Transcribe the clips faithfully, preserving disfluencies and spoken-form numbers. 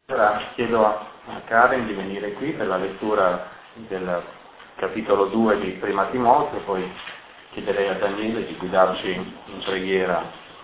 Ora chiedo a Karen di venire qui per la lettura del capitolo due di Prima Timoteo, poi chiederei a Daniele di guidarci in preghiera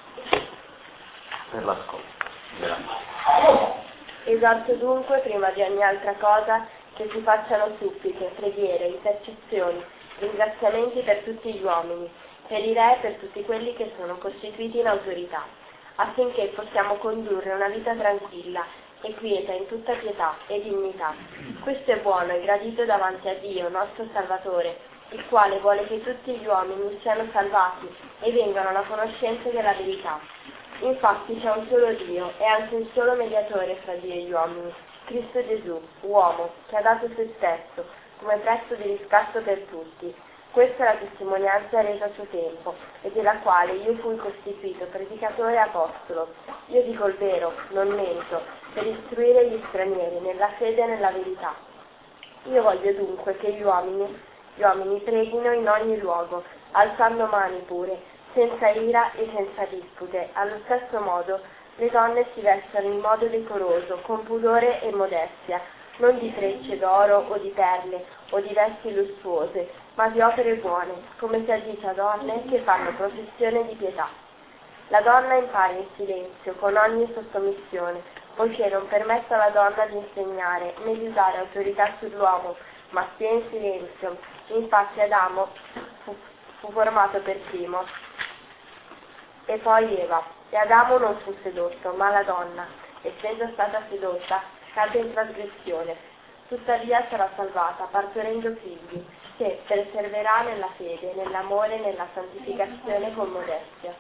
per l'ascolto. Grazie. Esorto dunque, prima di ogni altra cosa, che si facciano suppliche, preghiere, intercessioni, ringraziamenti per tutti gli uomini, per i re e per tutti quelli che sono costituiti in autorità, affinché possiamo condurre una vita tranquilla e quieta in tutta pietà e dignità. Questo è buono e gradito davanti a Dio, nostro Salvatore, il quale vuole che tutti gli uomini siano salvati e vengano alla conoscenza della verità. Infatti c'è un solo Dio e anche un solo mediatore fra Dio e gli uomini, Cristo Gesù, uomo, che ha dato se stesso come prezzo di riscatto per tutti. Questa è la testimonianza resa a suo tempo, e della quale io fui costituito predicatore e apostolo. Io dico il vero, non mento, per istruire gli stranieri nella fede e nella verità. Io voglio dunque che gli uomini, gli uomini preghino in ogni luogo, alzando mani pure, senza ira e senza dispute. Allo stesso modo le donne si vestano in modo decoroso, con pudore e modestia, non di trecce d'oro o di perle o di vesti lussuose, ma di opere buone, come si addice a donne che fanno professione di pietà. La donna impari in silenzio, con ogni sottomissione, poiché non permette alla donna di insegnare né di usare autorità sull'uomo, ma stia in silenzio. Infatti Adamo fu, fu formato per primo, e poi Eva. E Adamo non fu sedotto, ma la donna, essendo stata sedotta, cadde in trasgressione. Tuttavia sarà salvata, partorendo figli, se persevererà nella fede, nell'amore e nella santificazione con modestia.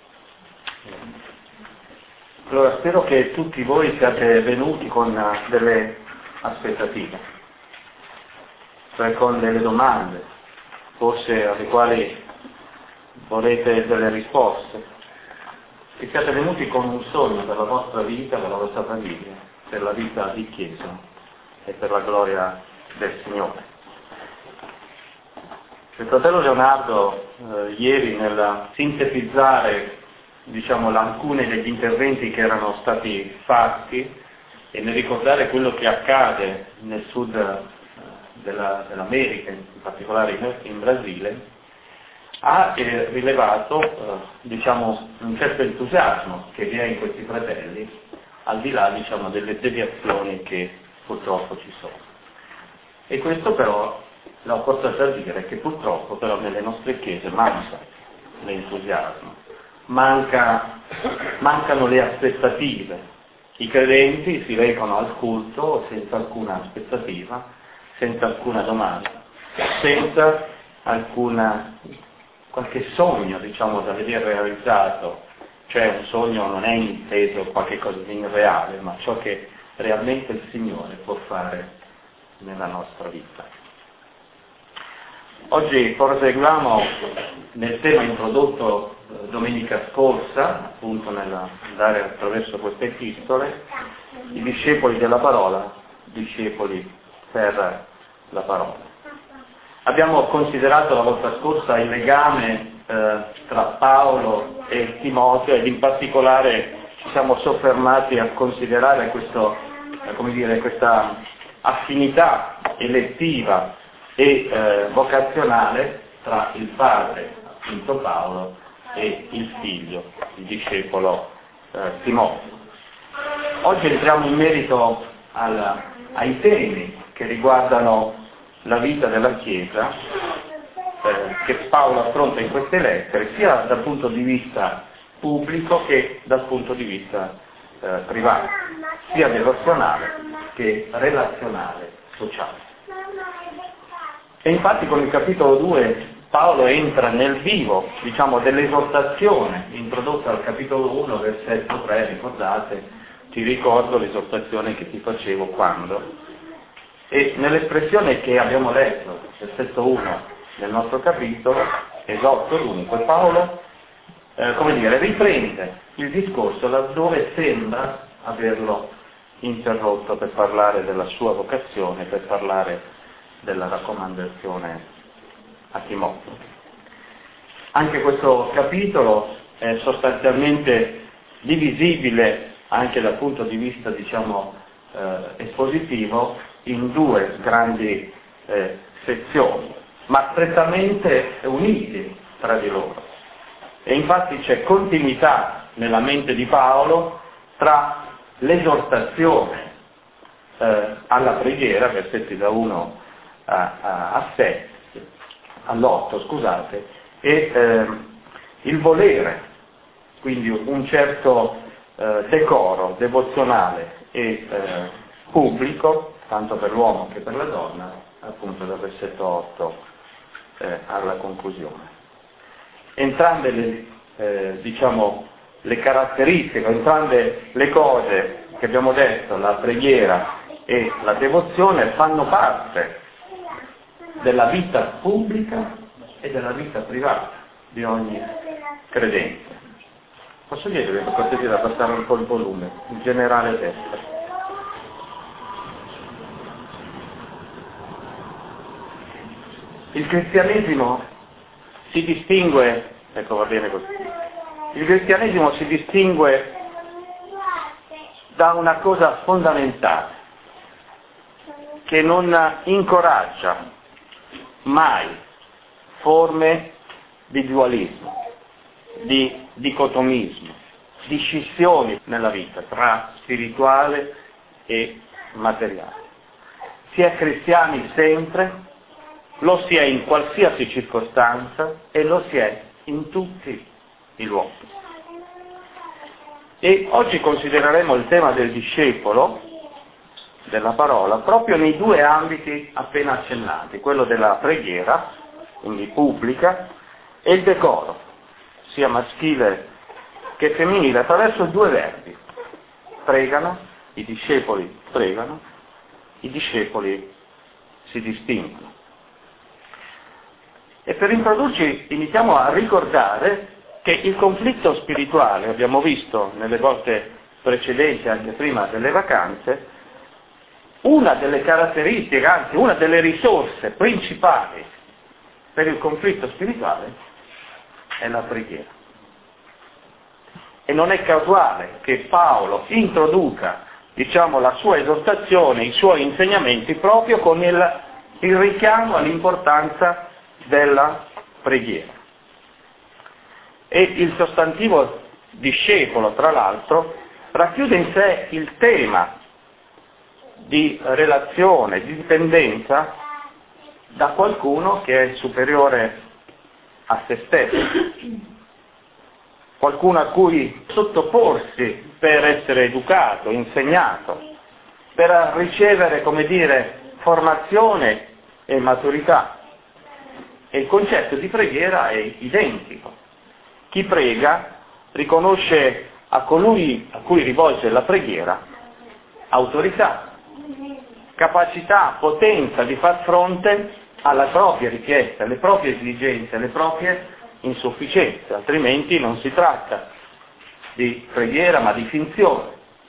Allora, spero che tutti voi siate venuti con delle aspettative, cioè con delle domande, forse alle quali volete delle risposte, che siate venuti con un sogno per la vostra vita, per la vostra famiglia, per la vita di Chiesa e per la gloria del Signore. Il fratello Leonardo eh, ieri nel sintetizzare diciamo alcuni degli interventi che erano stati fatti e nel ricordare quello che accade nel sud eh, della, dell'America, in particolare in, in Brasile, ha eh, rilevato eh, diciamo un certo entusiasmo che vi è in questi fratelli, al di là diciamo delle deviazioni che purtroppo ci sono. E questo però l'ho portato a dire che purtroppo però nelle nostre chiese manca l'entusiasmo, manca, mancano le aspettative. I credenti si recano al culto senza alcuna aspettativa, senza alcuna domanda, senza alcuna qualche sogno diciamo da vedere realizzato, cioè un sogno non è inteso qualche cosa di irreale, ma ciò che realmente il Signore può fare nella nostra vita. Oggi proseguiamo nel tema introdotto domenica scorsa, appunto nell'andare attraverso queste epistole, i discepoli della parola, discepoli per la parola. Abbiamo considerato la volta scorsa il legame eh, tra Paolo e Timoteo ed in particolare ci siamo soffermati a considerare questo, eh, come dire, questa affinità elettiva e eh, vocazionale tra il padre, appunto Paolo, e il figlio, il discepolo eh, Timoteo. Oggi entriamo in merito al, ai temi che riguardano la vita della Chiesa eh, che Paolo affronta in queste lettere, sia dal punto di vista pubblico che dal punto di vista eh, privato, sia devozionale che relazionale, sociale. E infatti con il capitolo due Paolo entra nel vivo, diciamo, dell'esortazione introdotta al capitolo uno, versetto tre, ricordate, ti ricordo l'esortazione che ti facevo quando. E nell'espressione che abbiamo letto, versetto uno del nostro capitolo, esorto dunque, Paolo, eh, come dire, riprende il discorso laddove sembra averlo interrotto per parlare della sua vocazione, per parlare della raccomandazione a Timoteo. Anche questo capitolo è sostanzialmente divisibile anche dal punto di vista, diciamo, eh, espositivo in due grandi eh, sezioni, ma strettamente uniti tra di loro. E infatti c'è continuità nella mente di Paolo tra l'esortazione eh, alla preghiera, versetti da uno a, a, a sette, all'otto, scusate, e eh, il volere, quindi un certo eh, decoro devozionale e eh, pubblico, tanto per l'uomo che per la donna, appunto dal versetto otto eh, alla conclusione. Entrambe le, eh, diciamo, le caratteristiche, entrambe le cose che abbiamo detto, la preghiera e la devozione, fanno parte della vita pubblica e della vita privata di ogni credente. Posso chiedere per cortesia da abbassare un po' il volume, in generale destra. Il cristianesimo si distingue, ecco va bene così, il cristianesimo si distingue da una cosa fondamentale, che non incoraggia mai forme di dualismo, di dicotomismo, di scissioni nella vita tra spirituale e materiale. Si è cristiani sempre, lo si è in qualsiasi circostanza e lo si è in tutti i luoghi. E oggi considereremo il tema del discepolo, della parola, proprio nei due ambiti appena accennati, quello della preghiera, quindi pubblica, e il decoro, sia maschile che femminile, attraverso due verbi. Pregano, i discepoli pregano, i discepoli si distinguono. E per introdurci iniziamo a ricordare che il conflitto spirituale, abbiamo visto nelle volte precedenti, anche prima delle vacanze, una delle caratteristiche, anzi una delle risorse principali per il conflitto spirituale è la preghiera. E non è casuale che Paolo introduca, diciamo, la sua esortazione, i suoi insegnamenti proprio con il, il richiamo all'importanza della preghiera. E il sostantivo discepolo, tra l'altro, racchiude in sé il tema di relazione, di dipendenza da qualcuno che è superiore a se stesso, qualcuno a cui sottoporsi per essere educato, insegnato, per ricevere, come dire, formazione e maturità. E il concetto di preghiera è identico. Chi prega riconosce a colui a cui rivolge la preghiera autorità, capacità, potenza di far fronte alla propria richiesta, alle proprie esigenze, alle proprie insufficienze, altrimenti non si tratta di preghiera ma di finzione.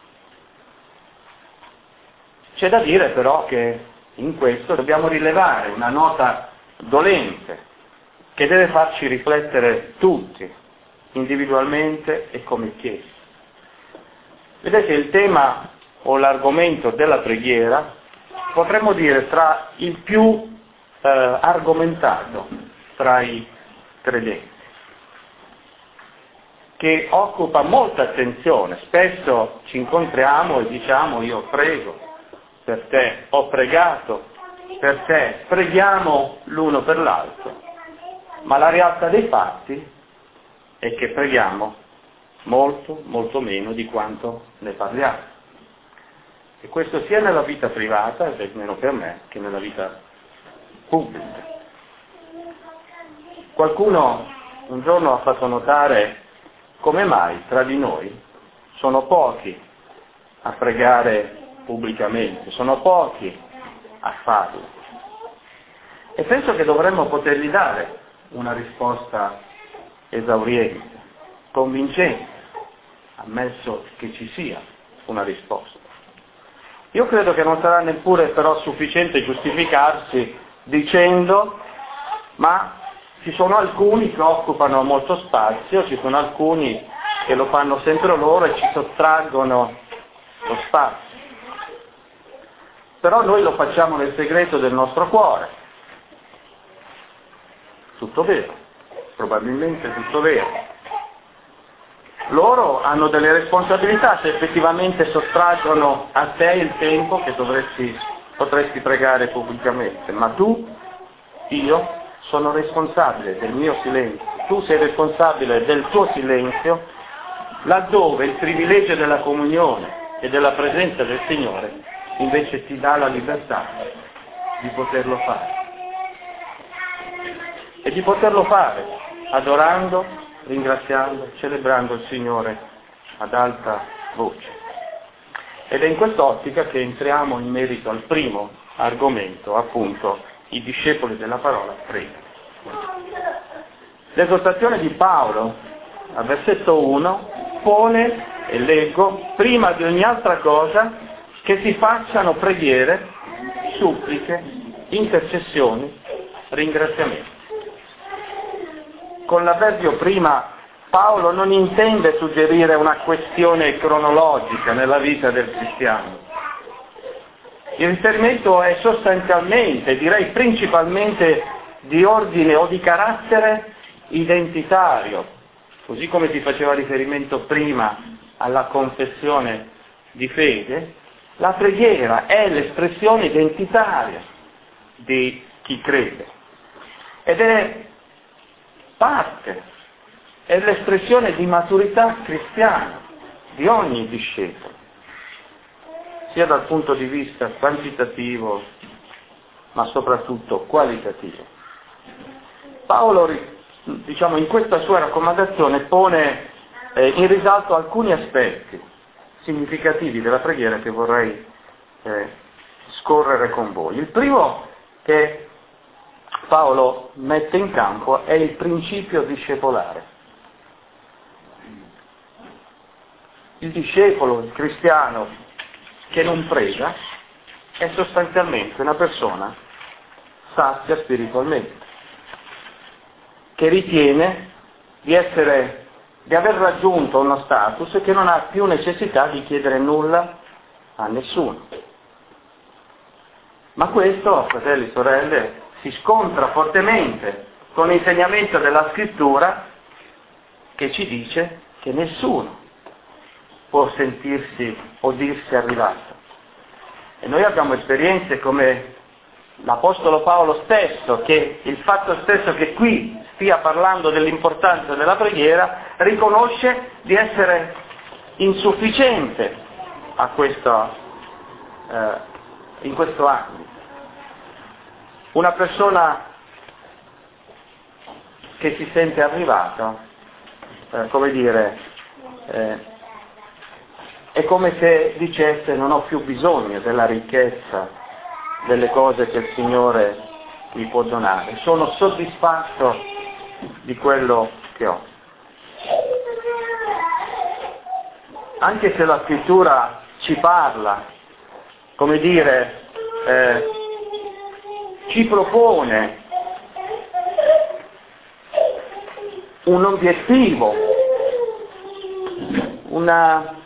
C'è da dire però che in questo dobbiamo rilevare una nota dolente che deve farci riflettere tutti, individualmente e come Chiesa. Vedete, il tema o l'argomento della preghiera potremmo dire tra il più eh, argomentato tra i credenti, che occupa molta attenzione. Spesso ci incontriamo e diciamo: io prego per te, ho pregato per te, preghiamo l'uno per l'altro, ma la realtà dei fatti è che preghiamo molto, molto meno di quanto ne parliamo. E questo sia nella vita privata, e almeno per me, che nella vita pubblica. Qualcuno un giorno ha fatto notare come mai tra di noi sono pochi a pregare pubblicamente, sono pochi a farlo. E penso che dovremmo potergli dare una risposta esauriente, convincente, ammesso che ci sia una risposta. Io credo che non sarà neppure però sufficiente giustificarsi dicendo: ma ci sono alcuni che occupano molto spazio, ci sono alcuni che lo fanno sempre loro e ci sottraggono lo spazio. però noi lo facciamo nel segreto del nostro cuore. Tutto vero, probabilmente tutto vero. Loro hanno delle responsabilità se effettivamente sottraggono a te il tempo che dovresti, potresti pregare pubblicamente, ma tu, io, sono responsabile del mio silenzio, tu sei responsabile del tuo silenzio, laddove il privilegio della comunione e della presenza del Signore invece ti dà la libertà di poterlo fare. E di poterlo fare adorando, ringraziando, celebrando il Signore ad alta voce. Ed è in quest'ottica che entriamo in merito al primo argomento, appunto, i discepoli della parola pregano. L'esortazione di Paolo, al versetto uno, pone, e leggo, prima di ogni altra cosa, che si facciano preghiere, suppliche, intercessioni, ringraziamenti. Con l'avverbio prima Paolo non intende suggerire una questione cronologica nella vita del cristiano. Il riferimento è sostanzialmente, direi principalmente, di ordine o di carattere identitario, così come si faceva riferimento prima alla confessione di fede. La preghiera è l'espressione identitaria di chi crede ed è parte, è l'espressione di maturità cristiana di ogni discepolo, sia dal punto di vista quantitativo ma soprattutto qualitativo. Paolo, diciamo, in questa sua raccomandazione pone eh, in risalto alcuni aspetti significativi della preghiera che vorrei eh, scorrere con voi. Il primo che Paolo mette in campo è il principio discepolare. Il discepolo, il cristiano che non prega è sostanzialmente una persona sazia spiritualmente, che ritiene di essere, di aver raggiunto uno status e che non ha più necessità di chiedere nulla a nessuno. Ma questo, fratelli e sorelle, si scontra fortemente con l'insegnamento della Scrittura che ci dice che nessuno può sentirsi o dirsi arrivato. E noi abbiamo esperienze come l'Apostolo Paolo stesso, che il fatto stesso che qui stia parlando dell'importanza della preghiera, riconosce di essere insufficiente a questo, eh, in questo ambito. Una persona che si sente arrivata, eh, come dire, eh, è come se dicesse non ho più bisogno della ricchezza, delle cose che il Signore mi può donare, sono soddisfatto di quello che ho. Anche se la Scrittura ci parla, come dire, eh, ci propone un obiettivo, una,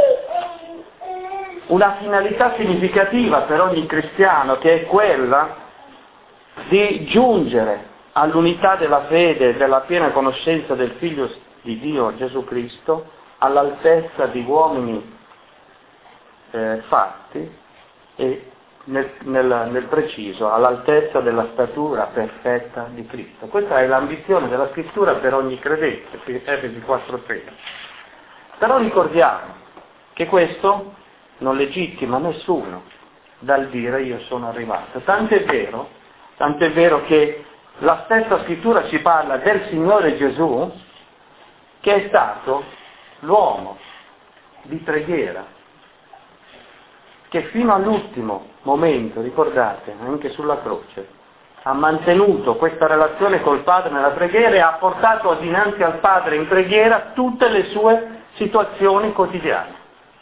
una finalità significativa per ogni cristiano, che è quella di giungere all'unità della fede e della piena conoscenza del Figlio di Dio, Gesù Cristo, all'altezza di uomini eh, fatti e nel, nel, nel preciso all'altezza della statura perfetta di Cristo. Questa è l'ambizione della Scrittura per ogni credente, Efesi quattro tredici. Però ricordiamo che questo non legittima nessuno dal dire io sono arrivato. Tant'è vero, tant'è vero che la stessa Scrittura ci parla del Signore Gesù, che è stato l'uomo di preghiera, che fino all'ultimo momento, ricordate, anche sulla croce, ha mantenuto questa relazione col Padre nella preghiera e ha portato dinanzi al Padre in preghiera tutte le sue situazioni quotidiane.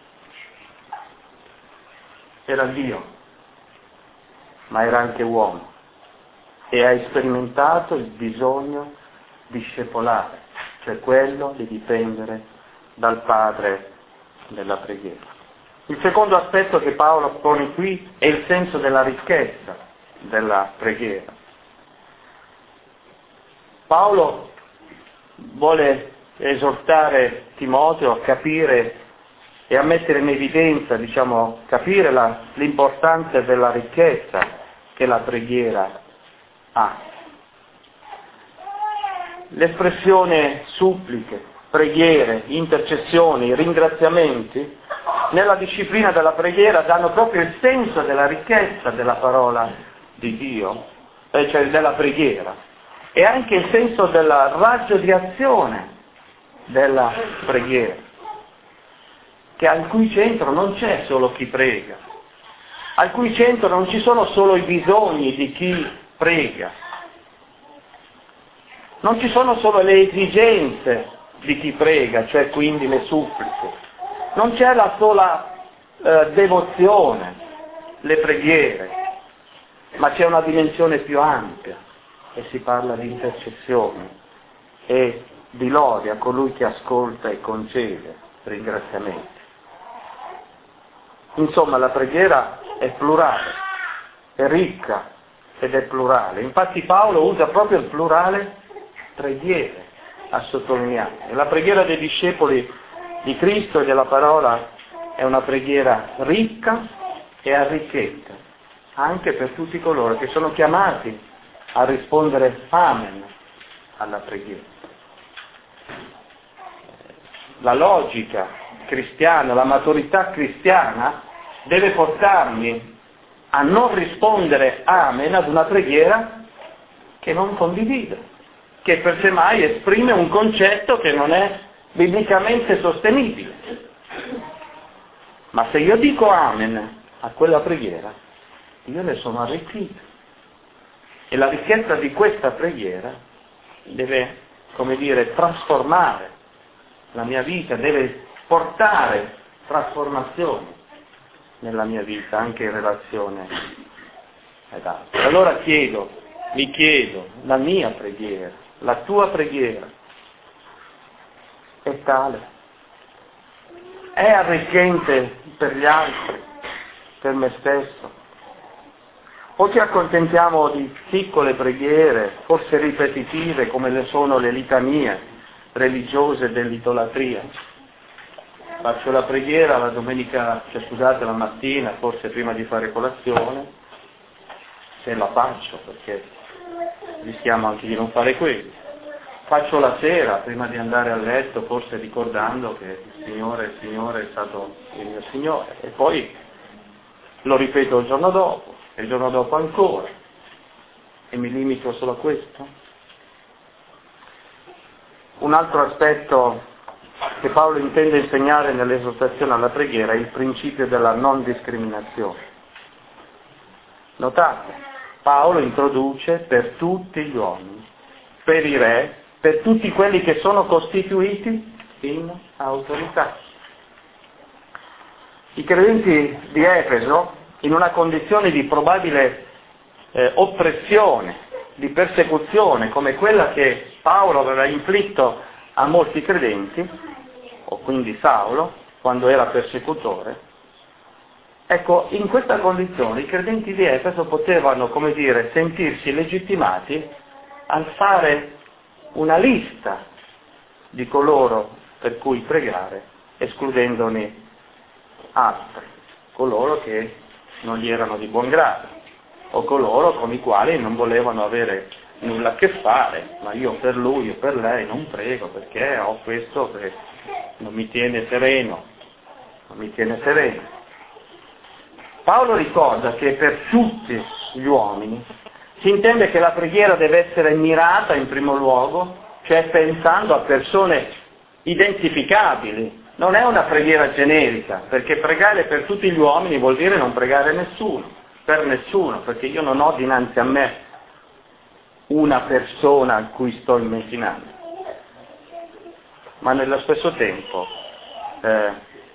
Era Dio, ma era anche uomo, e ha sperimentato il bisogno discepolare, cioè quello di dipendere dal Padre nella preghiera. Il secondo aspetto che Paolo pone qui è il senso della ricchezza della preghiera. Paolo vuole esortare Timoteo a capire e a mettere in evidenza, diciamo, capire la, l'importanza della ricchezza che la preghiera ha. L'espressione suppliche, preghiere, intercessioni, ringraziamenti, nella disciplina della preghiera danno proprio il senso della ricchezza della parola di Dio, eh, cioè della preghiera, e anche il senso del raggio di azione della preghiera, che al cui centro non c'è solo chi prega, al cui centro non ci sono solo i bisogni di chi prega, non ci sono solo le esigenze di chi prega, cioè quindi le suppliche, non c'è la sola eh, devozione, le preghiere, ma c'è una dimensione più ampia e si parla di intercessione e di lode a colui che ascolta e concede ringraziamenti. Insomma, la preghiera è plurale, è ricca ed è plurale. Infatti Paolo usa proprio il plurale preghiere a sottolineare. La preghiera dei discepoli di Cristo e della parola è una preghiera ricca e arricchita, anche per tutti coloro che sono chiamati a rispondere amen alla preghiera. La logica cristiana, la maturità cristiana deve portarmi a non rispondere amen ad una preghiera che non condivido, che per sé mai esprime un concetto che non è biblicamente sostenibile. Ma se io dico amen a quella preghiera, io ne sono arricchito. E la ricchezza di questa preghiera deve, come dire, trasformare la mia vita, deve portare trasformazione nella mia vita, anche in relazione ad altri. Allora chiedo, vi chiedo, la mia preghiera, la tua preghiera è tale? È arricchente per gli altri, per me stesso? O ci accontentiamo di piccole preghiere, forse ripetitive, come le sono le litanie religiose dell'idolatria? Faccio la preghiera la domenica, cioè scusate, la mattina, forse prima di fare colazione, se la faccio, perché rischiamo anche di non fare quello. Faccio la sera, prima di andare a letto, forse ricordando che il Signore, il Signore è stato il mio Signore, e poi lo ripeto il giorno dopo, e il giorno dopo ancora, e mi limito solo a questo? Un altro aspetto che Paolo intende insegnare nell'esortazione alla preghiera è il principio della non discriminazione. Notate, Paolo introduce per tutti gli uomini, per i re, per tutti quelli che sono costituiti in autorità. I credenti di Efeso, in una condizione di probabile eh, oppressione, di persecuzione, come quella che Paolo aveva inflitto a molti credenti, o quindi Saulo, quando era persecutore, ecco, in questa condizione i credenti di Efeso potevano, come dire, sentirsi legittimati a fare una lista di coloro per cui pregare, escludendone altri, coloro che non gli erano di buon grado, o coloro con i quali non volevano avere nulla a che fare, ma io per lui o per lei non prego perché ho questo che non mi tiene sereno, non mi tiene sereno. Paolo ricorda che per tutti gli uomini si intende che la preghiera deve essere mirata in primo luogo, cioè pensando a persone identificabili. Non è una preghiera generica, perché pregare per tutti gli uomini vuol dire non pregare nessuno, per nessuno, perché io non ho dinanzi a me una persona a cui sto immaginando. Ma nello stesso tempo eh,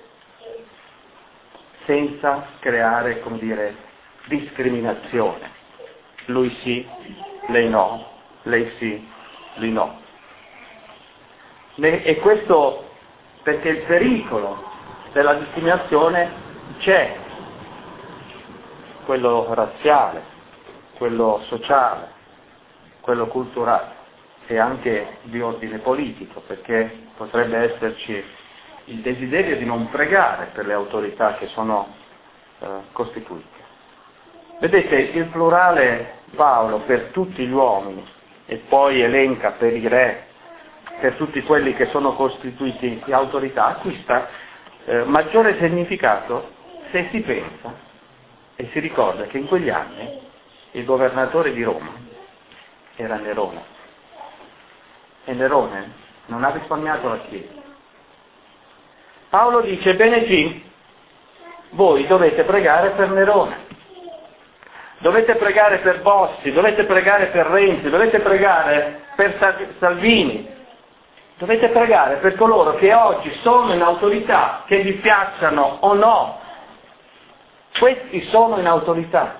senza creare, come dire, discriminazione. Lui sì, lei no, lei sì, lui no. E questo perché il pericolo della discriminazione c'è quello razziale, quello sociale, quello culturale e anche di ordine politico, perché potrebbe esserci il desiderio di non pregare per le autorità che sono eh, costituite. Vedete, il plurale Paolo per tutti gli uomini e poi elenca per i re, per tutti quelli che sono costituiti di autorità, acquista eh, maggiore significato se si pensa e si ricorda che in quegli anni il governatore di Roma era Nerone e Nerone non ha risparmiato la Chiesa. Paolo dice, bene sì, voi dovete pregare per Nerone, dovete pregare per Bossi, dovete pregare per Renzi, dovete pregare per Salvini, dovete pregare per coloro che oggi sono in autorità, che vi piacciono o no. Questi sono in autorità.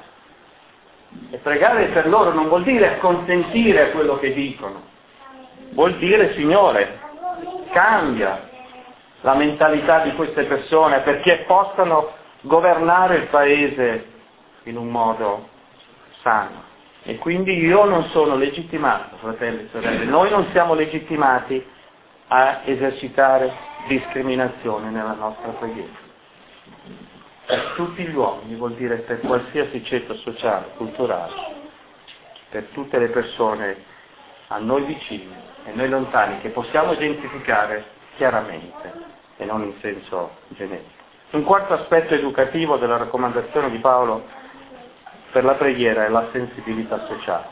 E pregare per loro non vuol dire acconsentire a quello che dicono, vuol dire, Signore, cambia la mentalità di queste persone perché possano governare il Paese in un modo sano. E quindi io non sono legittimato, fratelli e sorelle, noi non siamo legittimati a esercitare discriminazione nella nostra preghiera. Per tutti gli uomini vuol dire per qualsiasi ceto sociale, culturale, per tutte le persone a noi vicini e noi lontani che possiamo identificare chiaramente e non in senso generico. Un quarto aspetto educativo della raccomandazione di Paolo per la preghiera è la sensibilità sociale.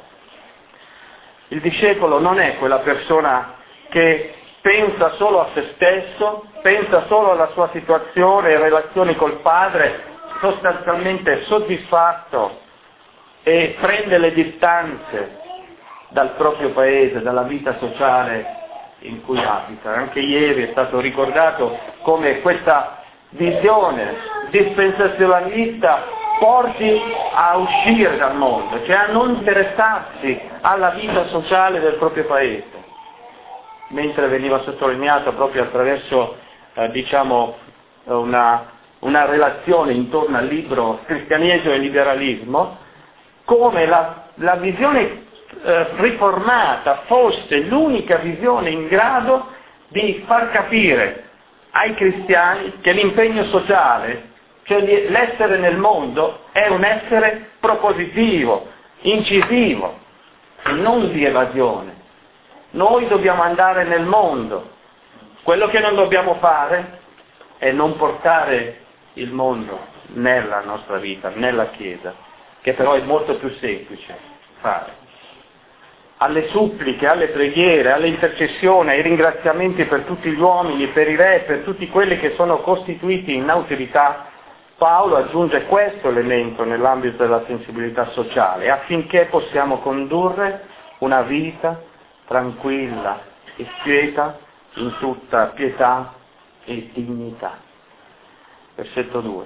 Il discepolo non è quella persona che pensa solo a se stesso, pensa solo alla sua situazione e relazioni col Padre, sostanzialmente soddisfatto e prende le distanze dal proprio paese, dalla vita sociale in cui abita. Anche ieri è stato ricordato come questa visione dispensazionalista porti a uscire dal mondo, cioè a non interessarsi alla vita sociale del proprio paese. Mentre veniva sottolineato proprio attraverso eh, diciamo una, una relazione intorno al libro Cristianesimo e Liberalismo, come la, la visione eh, riformata fosse l'unica visione in grado di far capire ai cristiani che l'impegno sociale, cioè l'essere nel mondo, è un essere propositivo, incisivo, e non di evasione. Noi dobbiamo andare nel mondo. Quello che non dobbiamo fare è non portare il mondo nella nostra vita, nella Chiesa, che però è molto più semplice fare. Alle suppliche, alle preghiere, alle intercessioni, ai ringraziamenti per tutti gli uomini, per i re, per tutti quelli che sono costituiti in autorità, Paolo aggiunge questo elemento nell'ambito della sensibilità sociale, affinché possiamo condurre una vita tranquilla e quieta in tutta pietà e dignità. Versetto due.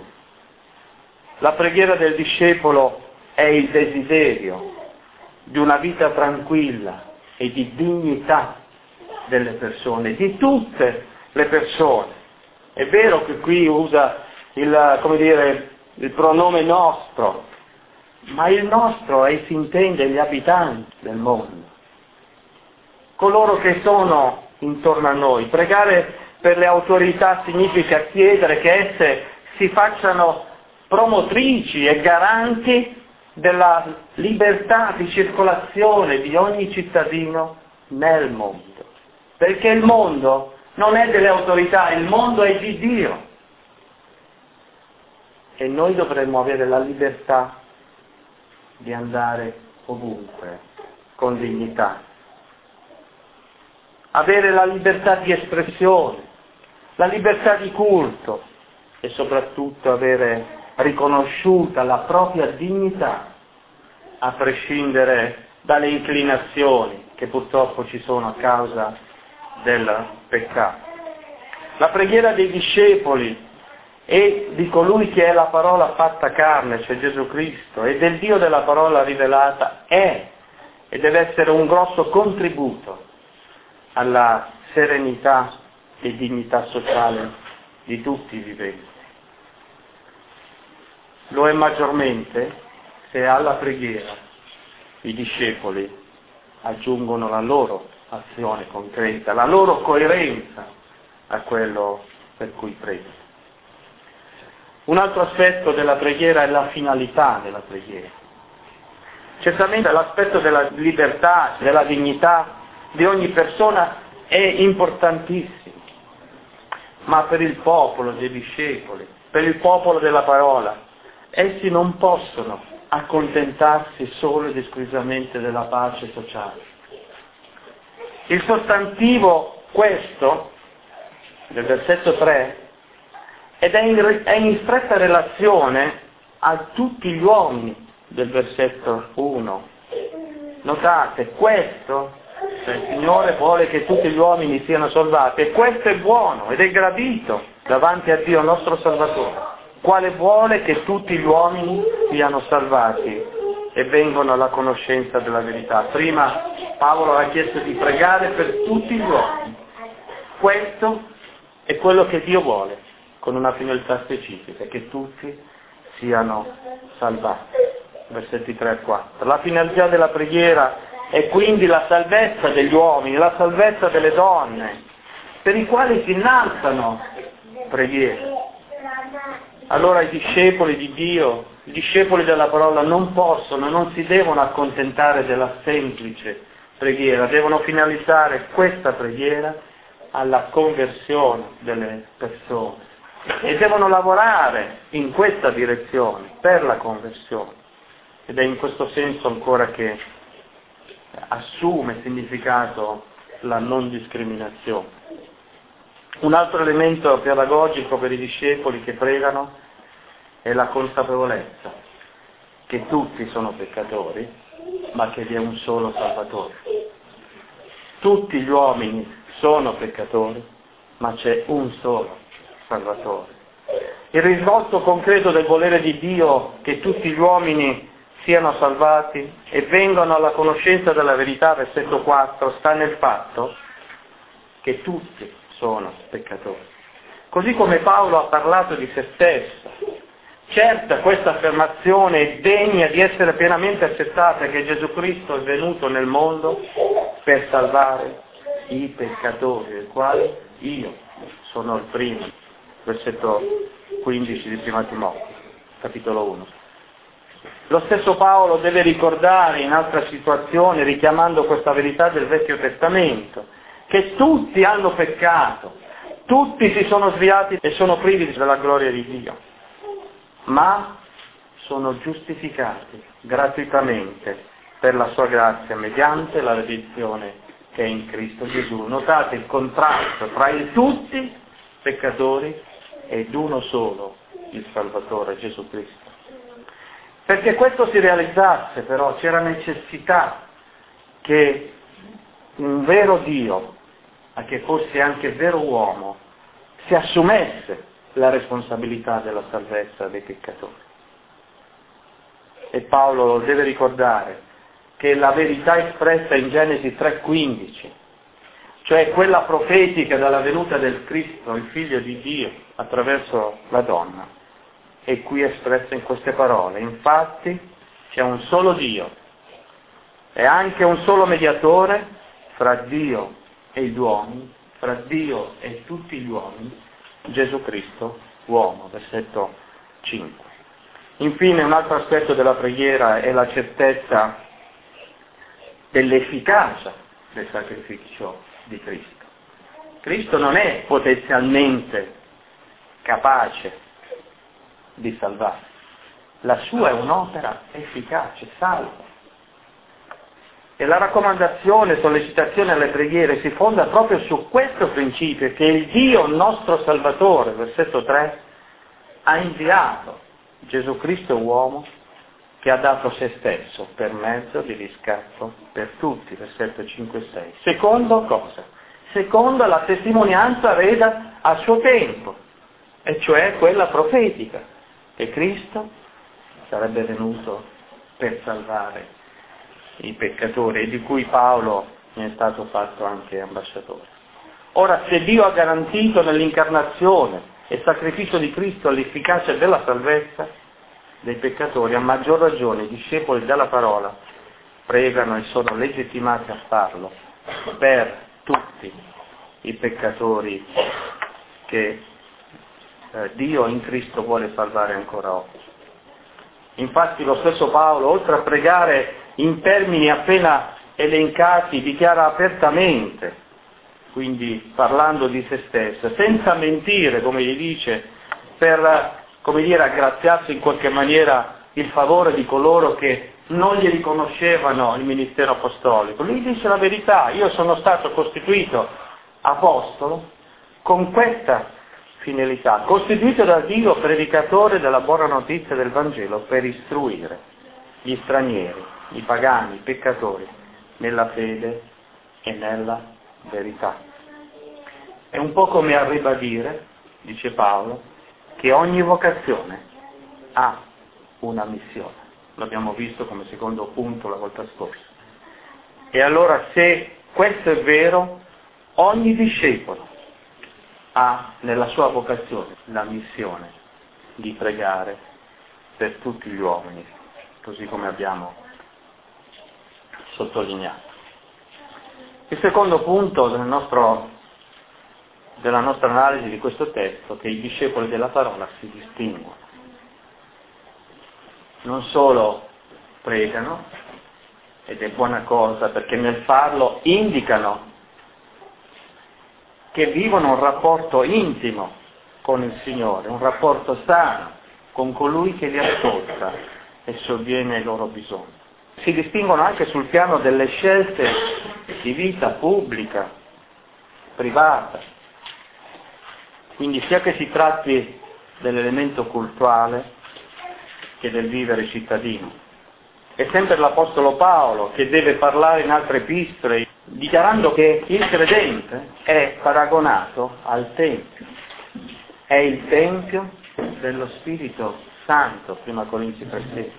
La preghiera del discepolo è il desiderio di una vita tranquilla e di dignità delle persone, di tutte le persone. È vero che qui usa il, come dire, il pronome nostro, ma il nostro è, si intende gli abitanti del mondo, coloro che sono intorno a noi. Pregare per le autorità significa chiedere che esse si facciano promotrici e garanti della libertà di circolazione di ogni cittadino nel mondo. Perché il mondo non è delle autorità, il mondo è di Dio. E noi dovremmo avere la libertà di andare ovunque, con dignità. Avere la libertà di espressione, la libertà di culto e soprattutto avere riconosciuta la propria dignità, a prescindere dalle inclinazioni che purtroppo ci sono a causa del peccato. La preghiera dei discepoli e di colui che è la parola fatta carne, cioè Gesù Cristo, e del Dio della parola rivelata è e deve essere un grosso contributo alla serenità e dignità sociale di tutti i viventi. lo è maggiormente se alla preghiera i discepoli aggiungono la loro azione concreta, la loro coerenza a quello per cui pregano. Un altro aspetto della preghiera è la finalità della preghiera. Certamente l'aspetto della libertà, della dignità di ogni persona è importantissimo, ma per il popolo dei discepoli, per il popolo della parola, essi non possono accontentarsi solo ed esclusivamente della pace sociale. Il sostantivo questo, del versetto tre, ed è in, è in stretta relazione a tutti gli uomini del versetto uno. Notate, questo, cioè il Signore vuole che tutti gli uomini siano salvati, e questo è buono ed è gradito davanti a Dio nostro Salvatore, quale vuole che tutti gli uomini siano salvati e vengono alla conoscenza della verità. Prima Paolo ha chiesto di pregare per tutti gli uomini. Questo è quello che Dio vuole, con una finalità specifica, che tutti siano salvati. Versetti tre e quattro. La finalità della preghiera è quindi la salvezza degli uomini, la salvezza delle donne, per i quali si innalzano preghiere. Allora i discepoli di Dio, i discepoli della parola non possono, non si devono accontentare della semplice preghiera, devono finalizzare questa preghiera alla conversione delle persone e devono lavorare in questa direzione per la conversione. Ed è in questo senso ancora che assume significato la non discriminazione. Un altro elemento pedagogico per i discepoli che pregano è la consapevolezza che tutti sono peccatori, ma che vi è un solo Salvatore. Tutti gli uomini sono peccatori, ma c'è un solo Salvatore. Il risvolto concreto del volere di Dio che tutti gli uomini siano salvati e vengano alla conoscenza della verità, versetto quattro, sta nel fatto che tutti sono peccatori. Così come Paolo ha parlato di se stesso, certa questa affermazione è degna di essere pienamente accettata, che Gesù Cristo è venuto nel mondo per salvare i peccatori, dei quali io sono il primo. Versetto quindici di Prima Timoteo, capitolo uno. Lo stesso Paolo deve ricordare in altra situazione, richiamando questa verità del Vecchio Testamento, che tutti hanno peccato, tutti si sono sviati e sono privi della gloria di Dio, ma sono giustificati gratuitamente per la sua grazia mediante la redenzione che è in Cristo Gesù. Notate il contrasto tra il tutti peccatori ed uno solo, il Salvatore Gesù Cristo. Perché questo si realizzasse però c'era necessità che un vero Dio, a che fosse anche vero uomo, si assumesse la responsabilità della salvezza dei peccatori. E Paolo lo deve ricordare che la verità espressa in Genesi tre quindici, cioè quella profetica della venuta del Cristo, il Figlio di Dio, attraverso la donna, è qui espressa in queste parole. Infatti c'è un solo Dio e anche un solo mediatore fra Dio e gli uomini, fra Dio e tutti gli uomini, Gesù Cristo, uomo. Versetto cinque. Infine un altro aspetto della preghiera è la certezza dell'efficacia del sacrificio di Cristo. Cristo non è potenzialmente capace di salvare, la sua è un'opera efficace, salva. E la raccomandazione, sollecitazione alle preghiere si fonda proprio su questo principio, che il Dio nostro Salvatore, versetto tre, ha inviato Gesù Cristo uomo, che ha dato se stesso per mezzo di riscatto per tutti, versetto cinque e sei. Secondo cosa? Secondo la testimonianza resa a suo tempo, e cioè quella profetica, che Cristo sarebbe venuto per salvare i peccatori, e di cui Paolo ne è stato fatto anche ambasciatore. Ora, se Dio ha garantito nell'incarnazione e sacrificio di Cristo l'efficacia della salvezza, dei peccatori, a maggior ragione i discepoli della parola pregano e sono legittimati a farlo per tutti i peccatori che eh, Dio in Cristo vuole salvare ancora oggi. Infatti lo stesso Paolo, oltre a pregare in termini appena elencati, dichiara apertamente, quindi parlando di se stesso, senza mentire, come gli dice, per, come dire, aggraziarsi in qualche maniera il favore di coloro che non gli riconoscevano il ministero apostolico. Lui dice la verità: io sono stato costituito apostolo con questa finalità, costituito da Dio predicatore della buona notizia del Vangelo per istruire gli stranieri, i pagani, i peccatori, nella fede e nella verità. È un po' come a ribadire, dice Paolo, che ogni vocazione ha una missione. L'abbiamo visto come secondo punto la volta scorsa. E allora, se questo è vero, ogni discepolo ha nella sua vocazione la missione di pregare per tutti gli uomini, così come abbiamo sottolineato. Il secondo punto del nostro, della nostra analisi di questo testo è che i discepoli della parola si distinguono. Non solo pregano, ed è buona cosa perché nel farlo indicano che vivono un rapporto intimo con il Signore, un rapporto sano con colui che li ascolta e sovviene ai loro bisogni. Si distinguono anche sul piano delle scelte di vita pubblica, privata, quindi sia che si tratti dell'elemento cultuale che del vivere cittadino. È sempre l'Apostolo Paolo che deve parlare in altre epistole, dichiarando che il credente è paragonato al Tempio, è il Tempio dello Spirito Santo, prima Corinzi tre sedici.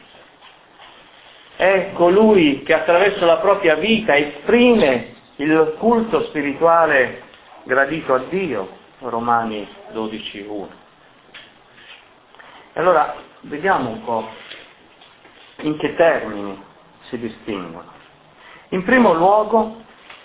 È colui che attraverso la propria vita esprime il culto spirituale gradito a Dio, Romani dodici uno. Allora, vediamo un po' in che termini si distinguono. In primo luogo,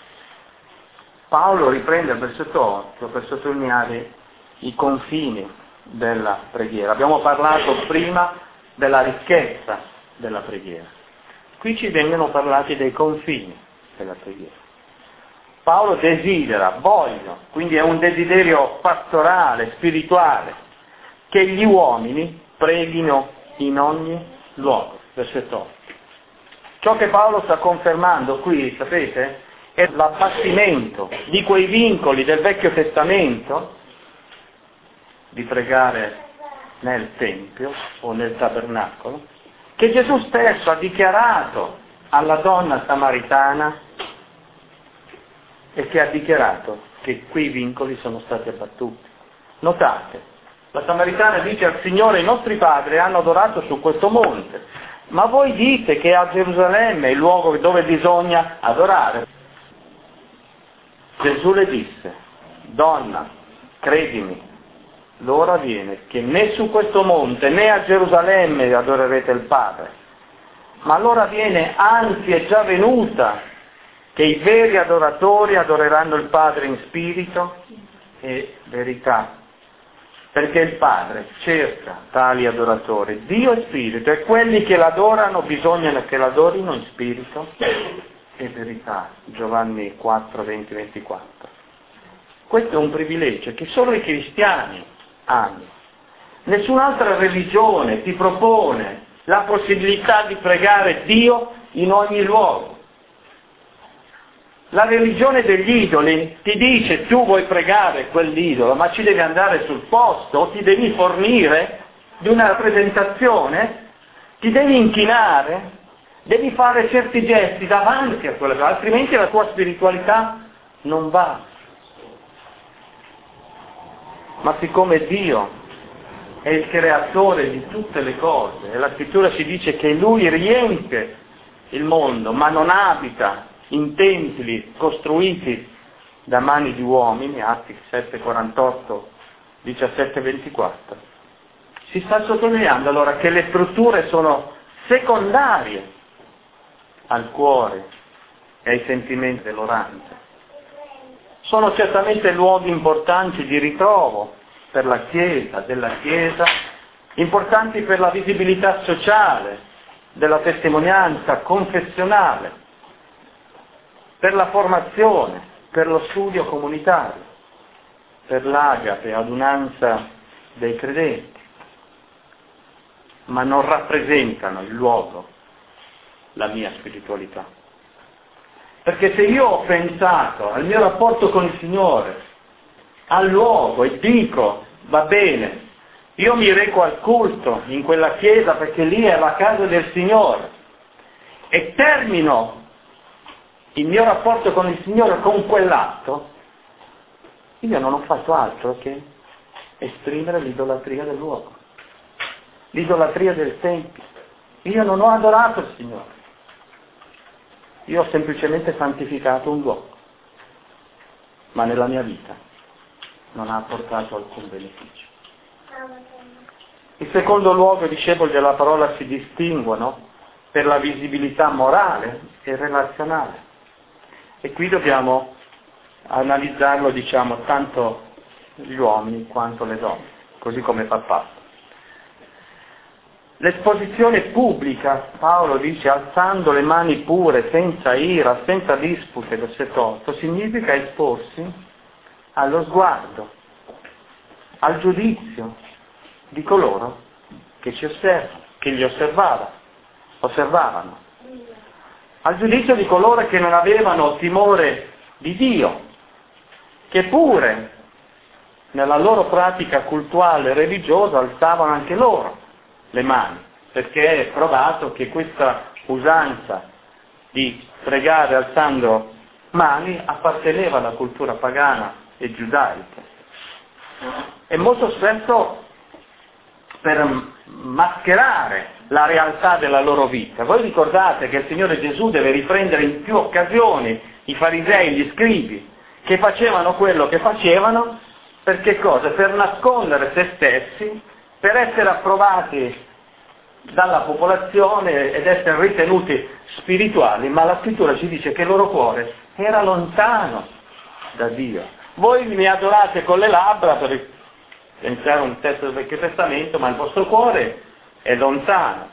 Paolo riprende il versetto otto per sottolineare i confini della preghiera. Abbiamo parlato prima della ricchezza della preghiera. Qui ci vengono parlati dei confini della preghiera. Paolo desidera, voglio, quindi è un desiderio pastorale, spirituale, che gli uomini preghino in ogni luogo. Versetto otto. Ciò che Paolo sta confermando qui, sapete, è l'abbattimento di quei vincoli del Vecchio Testamento di pregare nel Tempio o nel Tabernacolo, che Gesù stesso ha dichiarato alla donna samaritana e che ha dichiarato che quei vincoli sono stati abbattuti. Notate, la samaritana dice al Signore: i nostri padri hanno adorato su questo monte, ma voi dite che a Gerusalemme è il luogo dove bisogna adorare. Gesù le disse: donna, credimi, l'ora viene che né su questo monte né a Gerusalemme adorerete il Padre, ma l'ora viene, anzi è già venuta, che i veri adoratori adoreranno il Padre in spirito e verità, perché il Padre cerca tali adoratori. Dio è spirito e quelli che l'adorano bisogna che l'adorino in spirito e verità. Giovanni quattro, venti, ventiquattro. Questo è un privilegio che solo i cristiani hanno. Nessun'altra religione ti propone la possibilità di pregare Dio in ogni luogo. La religione degli idoli ti dice: tu vuoi pregare quell'idolo, ma ci devi andare sul posto, ti devi fornire di una rappresentazione, ti devi inchinare, devi fare certi gesti davanti a quella cosa, altrimenti la tua spiritualità non va. Ma siccome Dio è il creatore di tutte le cose, e la scrittura ci dice che Lui riempie il mondo, ma non abita in templi costruiti da mani di uomini, Atti sette quarantotto, diciassette ventiquattro, Si sta sottolineando allora che le strutture sono secondarie al cuore e ai sentimenti dell'orante. Sono certamente luoghi importanti di ritrovo per la Chiesa, della Chiesa, importanti per la visibilità sociale, della testimonianza confessionale, per la formazione, per lo studio comunitario, per l'agape, adunanza dei credenti, ma non rappresentano il luogo, la mia spiritualità. Perché se io ho pensato al mio rapporto con il Signore, al luogo, e dico, va bene, io mi reco al culto in quella chiesa perché lì è la casa del Signore, e termino il mio rapporto con il Signore con quell'atto, io non ho fatto altro che esprimere l'idolatria del luogo, l'idolatria del Tempio. Io non ho adorato il Signore, io ho semplicemente santificato un luogo, ma nella mia vita non ha portato alcun beneficio. In secondo luogo, i discepoli della parola si distinguono per la visibilità morale e relazionale. E qui dobbiamo analizzarlo, diciamo, tanto gli uomini quanto le donne, così come fa Paolo. L'esposizione pubblica, Paolo dice, alzando le mani pure, senza ira, senza dispute, versetto otto, significa esporsi allo sguardo, al giudizio di coloro che ci osservano, che li osservava, osservavano, al giudizio di coloro che non avevano timore di Dio, che pure nella loro pratica cultuale e religiosa alzavano anche loro le mani, perché è provato che questa usanza di pregare alzando mani apparteneva alla cultura pagana e giudaica. E molto spesso per mascherare la realtà della loro vita. Voi ricordate che il Signore Gesù deve riprendere in più occasioni i farisei, gli scribi, che facevano quello che facevano, per che cosa? Per nascondere se stessi, per essere approvati dalla popolazione ed essere ritenuti spirituali, ma la scrittura ci dice che il loro cuore era lontano da Dio. Voi mi adorate con le labbra, per pensare un testo del Vecchio Testamento, ma il vostro cuore è lontano.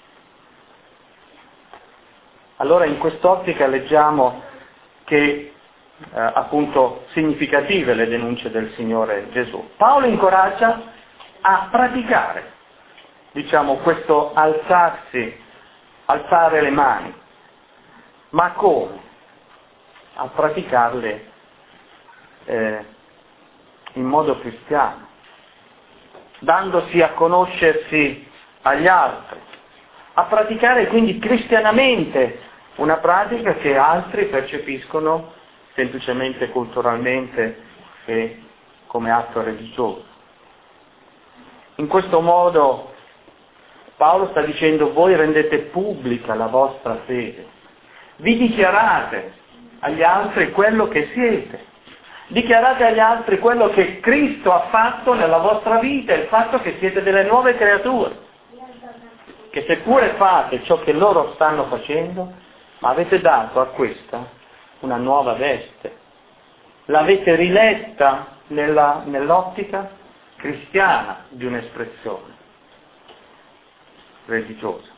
Allora in quest'ottica leggiamo che eh, appunto significative le denunce del Signore Gesù. Paolo incoraggia a praticare, diciamo, questo alzarsi, alzare le mani. Ma come? A praticarle eh, in modo cristiano, dandosi a conoscersi agli altri, a praticare quindi cristianamente una pratica che altri percepiscono semplicemente culturalmente e come atto religioso. In questo modo Paolo sta dicendo: voi rendete pubblica la vostra fede, vi dichiarate agli altri quello che siete, dichiarate agli altri quello che Cristo ha fatto nella vostra vita, il fatto che siete delle nuove creature, che seppure fate ciò che loro stanno facendo, ma avete dato a questa una nuova veste, l'avete riletta nella, nell'ottica cristiana di un'espressione religiosa.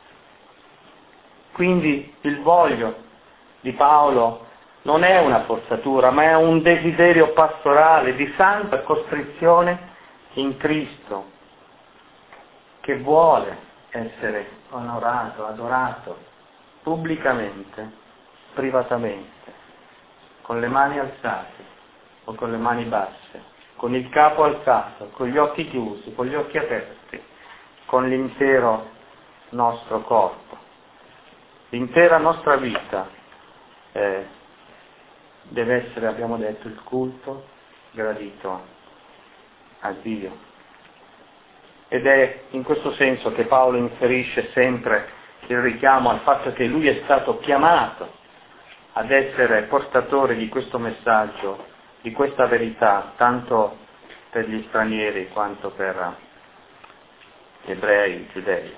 Quindi il voglio di Paolo non è una forzatura, ma è un desiderio pastorale di santa costrizione in Cristo, che vuole essere onorato, adorato pubblicamente, privatamente, con le mani alzate o con le mani basse, con il capo alzato, con gli occhi chiusi, con gli occhi aperti, con l'intero nostro corpo. L'intera nostra vita eh, deve essere, abbiamo detto, il culto gradito a Dio. Ed è in questo senso che Paolo inserisce sempre il richiamo al fatto che lui è stato chiamato ad essere portatore di questo messaggio, di questa verità, tanto per gli stranieri quanto per ebrei, giudei.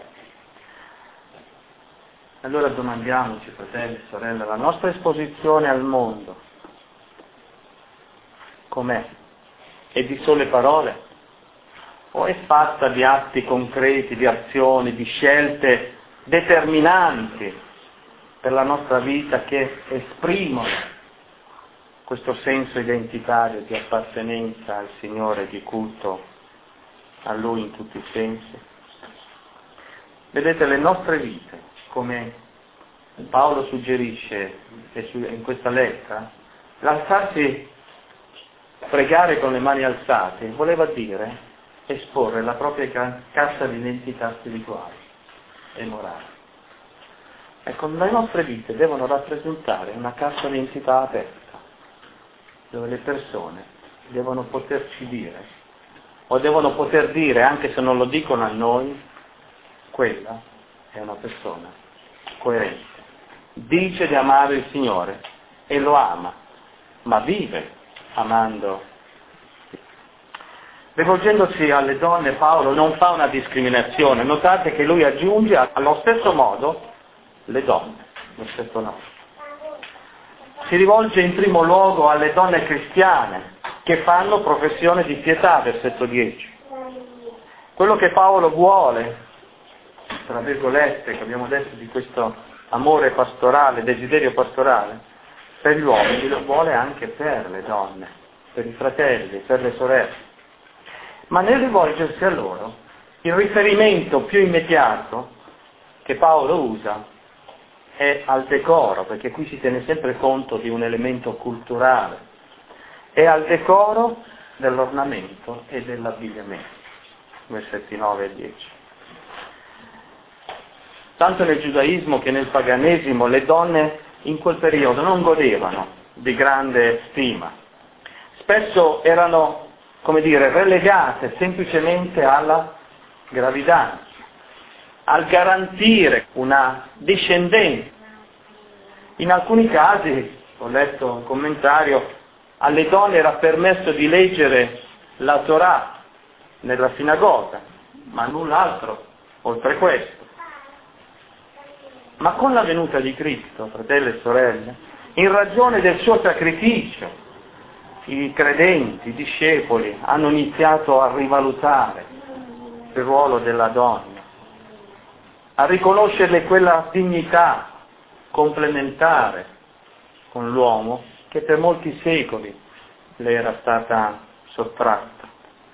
Allora domandiamoci, fratelli e sorelle, la nostra esposizione al mondo com'è? È di sole parole? O è fatta di atti concreti, di azioni, di scelte determinanti per la nostra vita che esprimono questo senso identitario di appartenenza al Signore, di culto a Lui in tutti i sensi? Vedete, le nostre vite, come Paolo suggerisce in questa lettera, l'alzarsi, pregare con le mani alzate, voleva dire esporre la propria cassa di identità spirituale e morale. Ecco, le nostre vite devono rappresentare una cassa di identità aperta, dove le persone devono poterci dire, o devono poter dire, anche se non lo dicono a noi, quella è una persona coerente. Dice di amare il Signore e lo ama, ma vive amando. Rivolgendosi alle donne, Paolo non fa una discriminazione. Notate che lui aggiunge allo stesso modo le donne, allo stesso nome. Si rivolge in primo luogo alle donne cristiane che fanno professione di pietà, versetto dieci. Quello che Paolo vuole, tra virgolette, che abbiamo detto di questo amore pastorale, desiderio pastorale, per gli uomini lo vuole anche per le donne, per i fratelli, per le sorelle. Ma nel rivolgersi a loro, il riferimento più immediato che Paolo usa è al decoro, perché qui si tiene sempre conto di un elemento culturale, è al decoro dell'ornamento e dell'abbigliamento, versetti nove e dieci. Tanto nel giudaismo che nel paganesimo le donne in quel periodo non godevano di grande stima. Spesso erano, come dire, relegate semplicemente alla gravidanza, al garantire una discendenza. In alcuni casi, ho letto un commentario, alle donne era permesso di leggere la Torah nella sinagoga, ma null'altro oltre questo. Ma con la venuta di Cristo, fratelli e sorelle, in ragione del suo sacrificio, i credenti, i discepoli hanno iniziato a rivalutare il ruolo della donna, a riconoscerle quella dignità complementare con l'uomo che per molti secoli le era stata sottratta.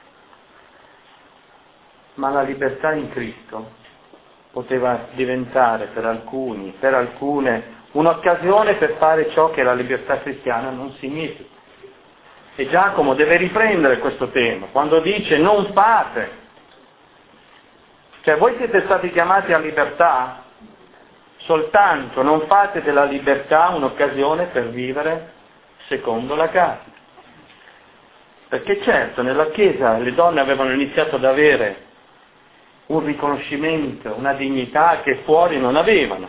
Ma la libertà in Cristo poteva diventare per alcuni, per alcune, un'occasione per fare ciò che la libertà cristiana non significa. E Giacomo deve riprendere questo tema, quando dice non fate. Cioè voi siete stati chiamati a libertà, soltanto non fate della libertà un'occasione per vivere secondo la carne. Perché certo, nella Chiesa le donne avevano iniziato ad avere un riconoscimento, una dignità che fuori non avevano.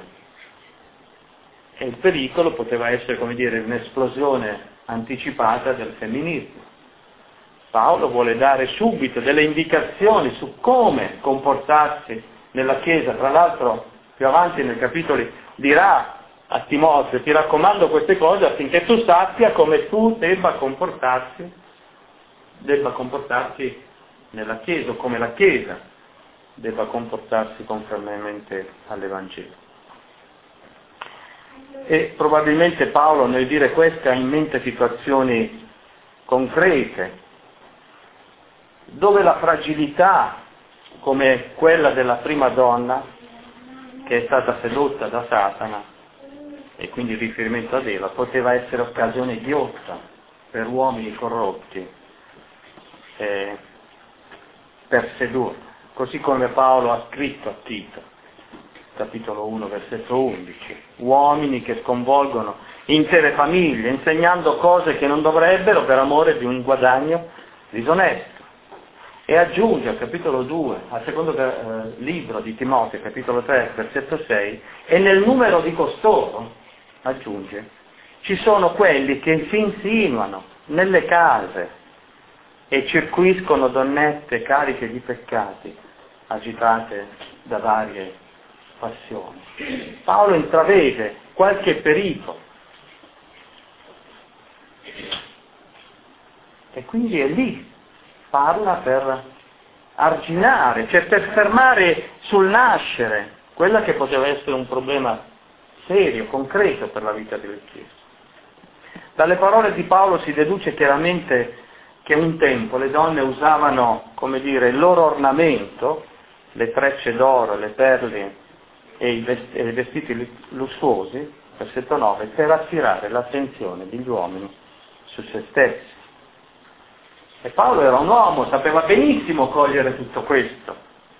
E il pericolo poteva essere, come dire, un'esplosione anticipata del femminismo. Paolo vuole dare subito delle indicazioni su come comportarsi nella Chiesa. Tra l'altro, più avanti nel capitolo dirà a Timoteo: ti raccomando queste cose affinché tu sappia come tu debba comportarsi, debba comportarsi nella Chiesa, o come la Chiesa debba comportarsi conformemente all'Evangelo. E probabilmente Paolo, nel dire questo, ha in mente situazioni concrete, dove la fragilità, come quella della prima donna, che è stata sedotta da Satana, e quindi il riferimento ad Eva, poteva essere occasione ghiotta per uomini corrotti, eh, per sedurre. Così come Paolo ha scritto a Tito, capitolo uno, versetto undici, uomini che sconvolgono intere famiglie, insegnando cose che non dovrebbero per amore di un guadagno disonesto. E aggiunge al capitolo due, al secondo eh, libro di Timoteo, capitolo tre, versetto sei, e nel numero di costoro, aggiunge, ci sono quelli che si insinuano nelle case e circuiscono donnette cariche di peccati agitate da varie passioni. Paolo intravede qualche pericolo e quindi è lì, parla per arginare, cioè per fermare sul nascere quella che poteva essere un problema serio, concreto per la vita delle chiese. Dalle parole di Paolo si deduce chiaramente che un tempo le donne usavano, come dire, il loro ornamento, le trecce d'oro, le perle e i vestiti lussuosi, versetto nove, per attirare l'attenzione degli uomini su se stessi. E Paolo era un uomo, sapeva benissimo cogliere tutto questo.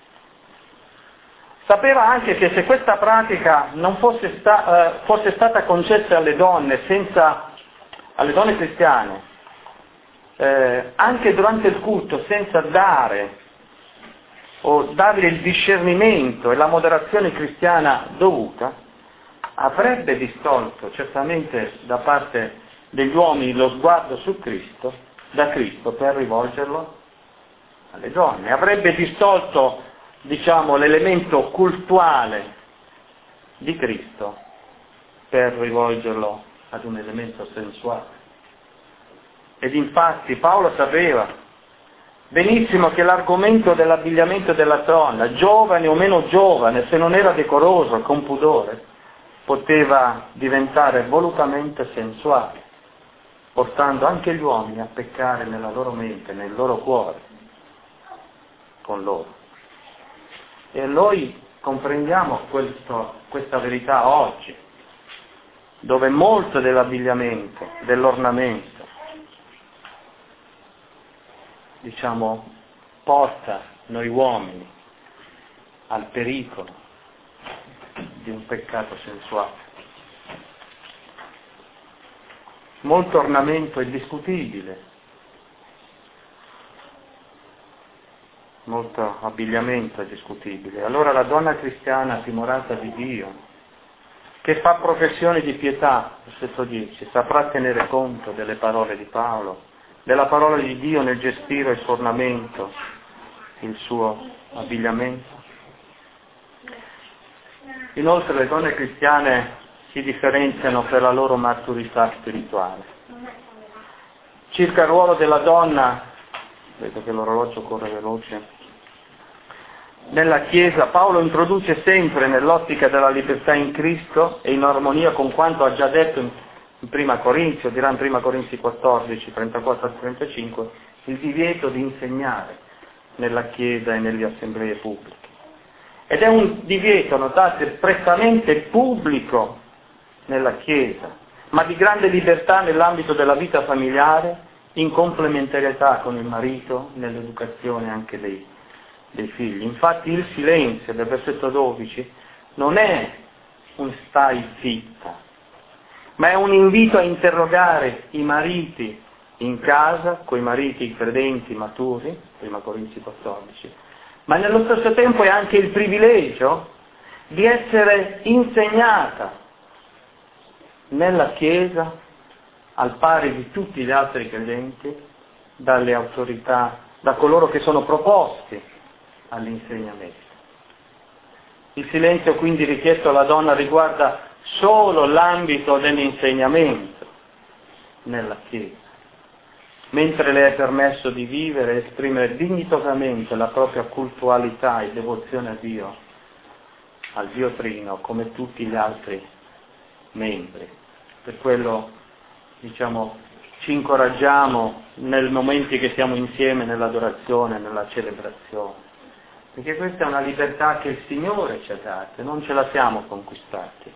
Sapeva anche che se questa pratica non fosse, sta, eh, fosse stata concessa alle donne, senza, alle donne cristiane, eh, anche durante il culto, senza dare o dargli il discernimento e la moderazione cristiana dovuta, avrebbe distolto certamente da parte degli uomini lo sguardo su Cristo, da Cristo per rivolgerlo alle donne. Avrebbe distolto, diciamo, l'elemento cultuale di Cristo per rivolgerlo ad un elemento sensuale. Ed infatti Paolo sapeva benissimo che l'argomento dell'abbigliamento della donna, giovane o meno giovane, se non era decoroso, con pudore, poteva diventare volutamente sensuale, portando anche gli uomini a peccare nella loro mente, nel loro cuore, con loro. E noi comprendiamo questo, questa verità oggi, dove molto dell'abbigliamento, dell'ornamento, diciamo, porta noi uomini al pericolo di un peccato sensuale. Molto ornamento è discutibile, molto abbigliamento è discutibile. Allora la donna cristiana timorata di Dio, che fa professione di pietà, versetto dieci, saprà tenere conto delle parole di Paolo, della parola di Dio nel gestire il suo ornamento, il suo abbigliamento. Inoltre le donne cristiane si differenziano per la loro maturità spirituale. Circa il ruolo della donna, vedo che l'orologio corre veloce, nella Chiesa Paolo introduce sempre nell'ottica della libertà in Cristo e in armonia con quanto ha già detto in, in Prima Corinzi, o dirà in Prima Corinzi quattordici, trentaquattro a trentacinque, il divieto di insegnare nella Chiesa e nelle assemblee pubbliche. Ed è un divieto, notate, prettamente pubblico nella Chiesa, ma di grande libertà nell'ambito della vita familiare, in complementarietà con il marito, nell'educazione anche dei, dei figli. Infatti il silenzio del versetto dodici non è un stai zitta, ma è un invito a interrogare i mariti in casa, coi mariti credenti maturi, Prima Corinzi quattordici, ma nello stesso tempo è anche il privilegio di essere insegnata nella Chiesa, al pari di tutti gli altri credenti, dalle autorità, da coloro che sono proposti all'insegnamento. Il silenzio quindi richiesto alla donna riguarda solo l'ambito dell'insegnamento nella Chiesa, mentre le è permesso di vivere e esprimere dignitosamente la propria cultualità e devozione a Dio, al Dio Trino, come tutti gli altri membri. Per quello, diciamo, ci incoraggiamo nei momenti che siamo insieme nell'adorazione, nella celebrazione, perché questa è una libertà che il Signore ci ha dato, non ce la siamo conquistati.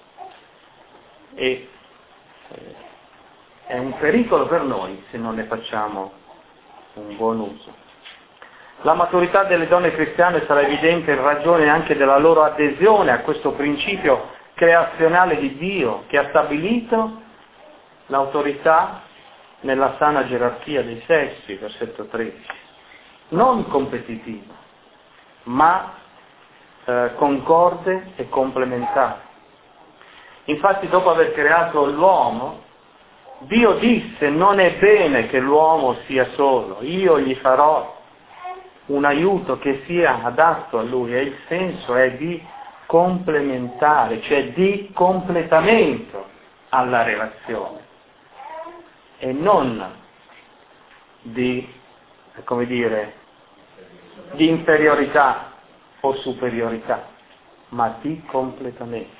E eh, è un pericolo per noi se non ne facciamo un buon uso. La maturità delle donne cristiane sarà evidente in ragione anche della loro adesione a questo principio creazionale di Dio che ha stabilito l'autorità nella sana gerarchia dei sessi, versetto tredici, non competitiva, ma eh, concorde e complementare. Infatti dopo aver creato l'uomo, Dio disse: non è bene che l'uomo sia solo, io gli farò un aiuto che sia adatto a lui, e il senso è di complementare, cioè di completamento alla relazione, e non di, come dire, di inferiorità o superiorità, ma di completamento.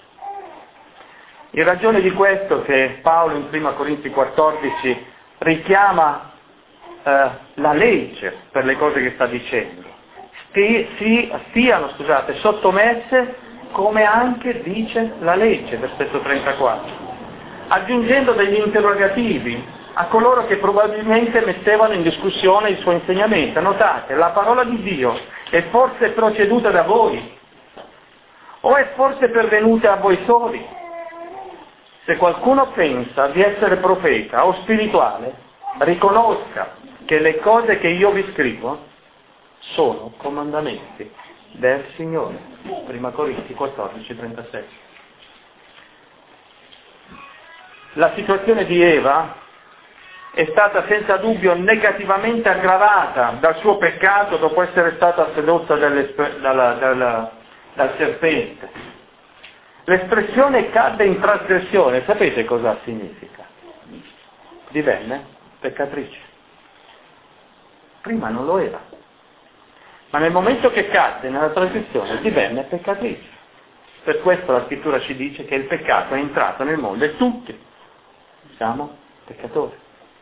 In ragione di questo che Paolo in prima Corinzi quattordici richiama eh, la legge per le cose che sta dicendo, Sti, si, stiano scusate, sottomesse come anche dice la legge, versetto trentaquattro, aggiungendo degli interrogativi a coloro che probabilmente mettevano in discussione il suo insegnamento. Notate, la parola di Dio è forse proceduta da voi? O è forse pervenuta a voi soli? Se qualcuno pensa di essere profeta o spirituale, riconosca che le cose che io vi scrivo sono comandamenti del Signore. prima Corinzi quattordici trentasei. La situazione di Eva è stata senza dubbio negativamente aggravata dal suo peccato dopo essere stata sedotta dalle, dalla, dalla, dal serpente. L'espressione cadde in trasgressione, sapete cosa significa? Divenne peccatrice. Prima non lo era, ma nel momento che cadde nella trasgressione divenne peccatrice. Per questo la scrittura ci dice che il peccato è entrato nel mondo e tutti siamo peccatori.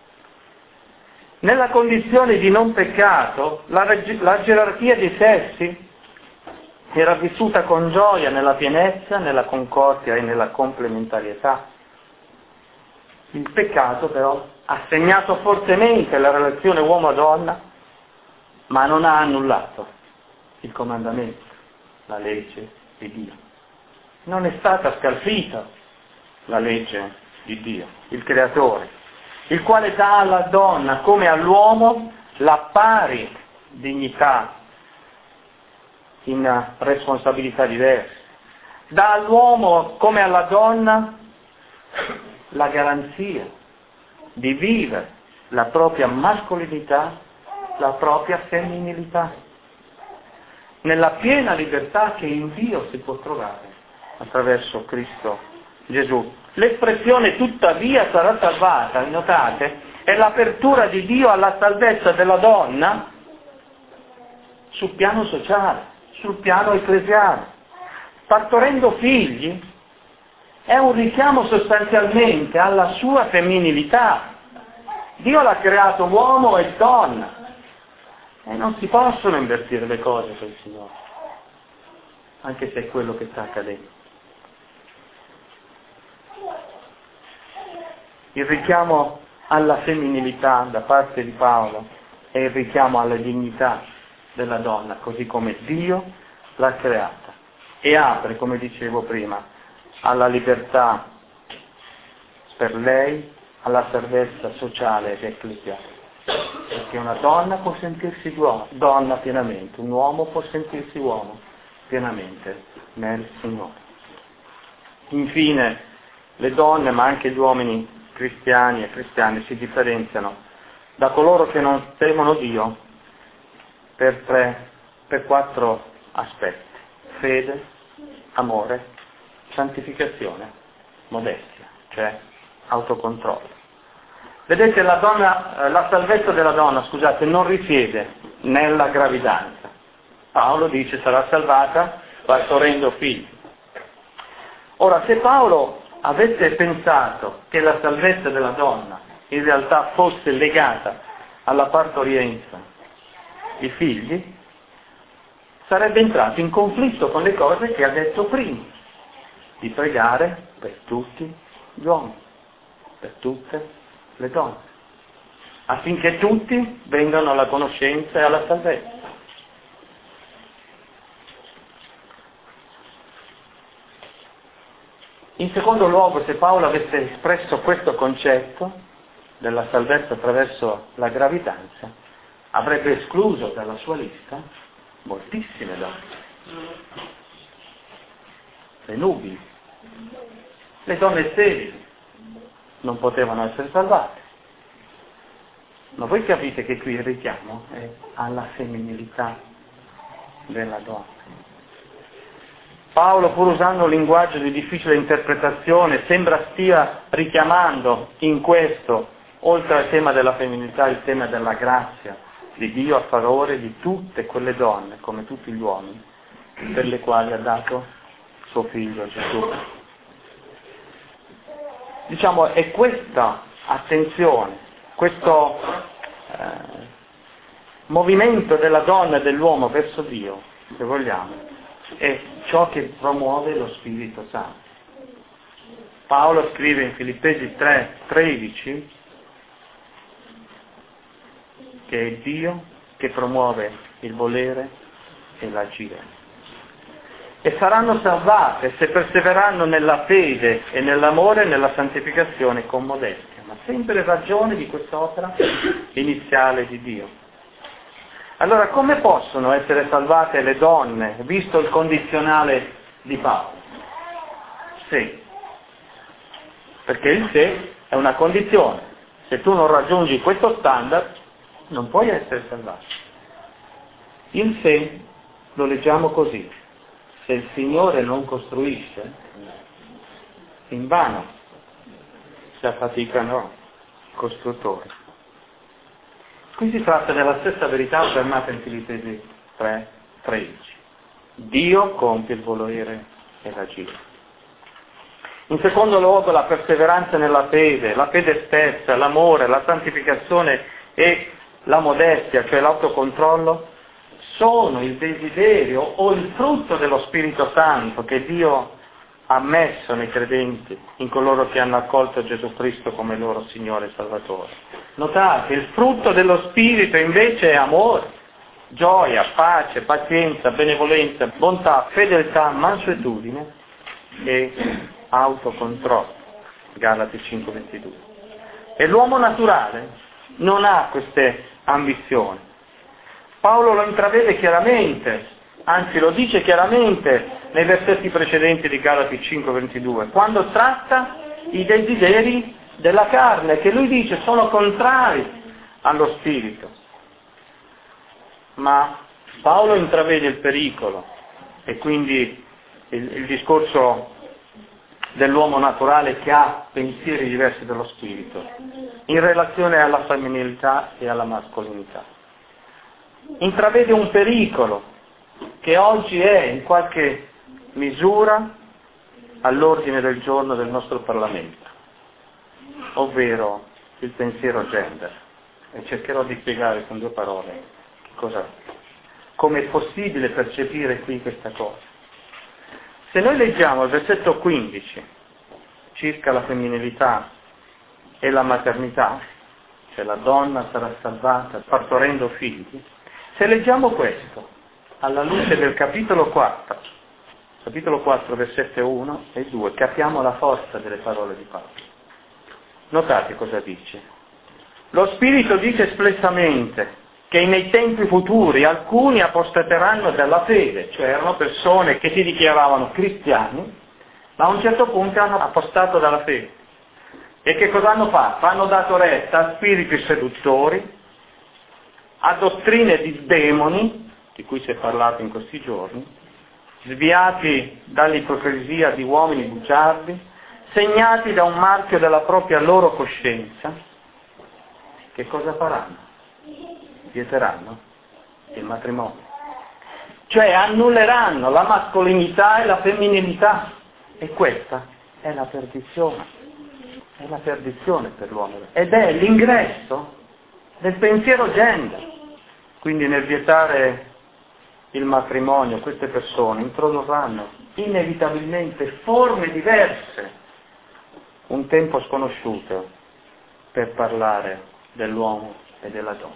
Nella condizione di non peccato, la, reg- la gerarchia dei sessi era vissuta con gioia nella pienezza, nella concordia e nella complementarietà. Il peccato però ha segnato fortemente la relazione uomo-donna, ma non ha annullato il comandamento, la legge di Dio. Non è stata scalfita la legge di Dio, il Creatore, il quale dà alla donna come all'uomo la pari dignità in responsabilità diverse. Dà all'uomo come alla donna la garanzia di vivere la propria mascolinità, la propria femminilità, nella piena libertà che in Dio si può trovare attraverso Cristo Gesù. L'espressione tuttavia sarà salvata, notate, è l'apertura di Dio alla salvezza della donna sul piano sociale, sul piano ecclesiale. Partorendo figli è un richiamo sostanzialmente alla sua femminilità. Dio l'ha creato uomo e donna e non si possono invertire le cose per il Signore, anche se è quello che sta accadendo. Il richiamo alla femminilità da parte di Paolo è il richiamo alla dignità della donna, così come Dio l'ha creata, e apre, come dicevo prima, alla libertà per lei, alla salvezza sociale ed ecclesiale. Perché una donna può sentirsi donna pienamente, un uomo può sentirsi uomo pienamente nel Signore. Infine, le donne, ma anche gli uomini cristiani e cristiani si differenziano da coloro che non temono Dio per tre, per quattro aspetti: fede, amore, santificazione, modestia, cioè autocontrollo. Vedete, la donna, la salvezza della donna, scusate, non risiede nella gravidanza. Paolo dice sarà salvata partorendo figli. Ora, se Paolo avesse pensato che la salvezza della donna in realtà fosse legata alla partorienza di figli, sarebbe entrato in conflitto con le cose che ha detto prima, di pregare per tutti gli uomini, per tutte le donne, affinché tutti vengano alla conoscenza e alla salvezza. In secondo luogo, se Paolo avesse espresso questo concetto della salvezza attraverso la gravidanza, avrebbe escluso dalla sua lista moltissime donne. Le nubili, le donne sterili non potevano essere salvate. Ma voi capite che qui il richiamo è alla femminilità della donna. Paolo, pur usando un linguaggio di difficile interpretazione, sembra stia richiamando in questo, oltre al tema della femminilità, il tema della grazia di Dio a favore di tutte quelle donne, come tutti gli uomini, per le quali ha dato suo figlio Gesù. Diciamo, è questa attenzione, questo eh, movimento della donna e dell'uomo verso Dio, se vogliamo, è ciò che promuove lo Spirito Santo. Paolo scrive in Filippesi tre tredici che è Dio che promuove il volere e l'agire. E saranno salvate se perseveranno nella fede e nell'amore e nella santificazione con modestia, ma sempre in ragione di quest'opera iniziale di Dio. Allora, come possono essere salvate le donne, visto il condizionale di Paolo? Sì, perché il se è una condizione. Se tu non raggiungi questo standard, non puoi essere salvato. Il se lo leggiamo così: se il Signore non costruisce, invano si affaticano i costruttori. Qui si tratta della stessa verità affermata in Filippesi tre tredici. Dio compie il volere e l'agire. In secondo luogo, la perseveranza nella fede, la fede stessa, l'amore, la santificazione e la modestia, cioè l'autocontrollo, sono il desiderio o il frutto dello Spirito Santo che Dio ha messo nei credenti, in coloro che hanno accolto Gesù Cristo come loro Signore e Salvatore. Notate, il frutto dello Spirito invece è amore, gioia, pace, pazienza, benevolenza, bontà, fedeltà, mansuetudine e autocontrollo. Galati cinque ventidue. E l'uomo naturale non ha queste ambizioni. Paolo lo intravede chiaramente, anzi lo dice chiaramente nei versetti precedenti di Galati cinque ventidue, quando tratta i desideri della carne, che lui dice sono contrari allo spirito. Ma Paolo intravede il pericolo, e quindi il, il discorso dell'uomo naturale che ha pensieri diversi dallo spirito, in relazione alla femminilità e alla mascolinità. Intravede un pericolo che oggi è in qualche misura all'ordine del giorno del nostro Parlamento, ovvero il pensiero gender. E cercherò di spiegare con due parole che cosa, come è possibile percepire qui questa cosa. Se noi leggiamo il versetto quindici circa la femminilità e la maternità, cioè la donna sarà salvata partorendo figli, se leggiamo questo alla luce del capitolo quattro, capitolo quattro, versetti uno e due, capiamo la forza delle parole di Paolo. Notate cosa dice. Lo Spirito dice espressamente che nei tempi futuri alcuni apostateranno dalla fede, cioè erano persone che si dichiaravano cristiani, ma a un certo punto hanno apostato dalla fede. E che cosa hanno fatto? Hanno dato retta a spiriti seduttori, a dottrine di demoni, di cui si è parlato in questi giorni, sviati dall'ipocrisia di uomini bugiardi, segnati da un marchio della propria loro coscienza. Che cosa faranno? Vieteranno il matrimonio. Cioè annulleranno la mascolinità e la femminilità. E questa è la perdizione. È la perdizione per l'uomo. Ed è l'ingresso del pensiero gender. Quindi nel vietare il matrimonio, queste persone introdurranno inevitabilmente forme diverse, un tempo sconosciuto, per parlare dell'uomo e della donna.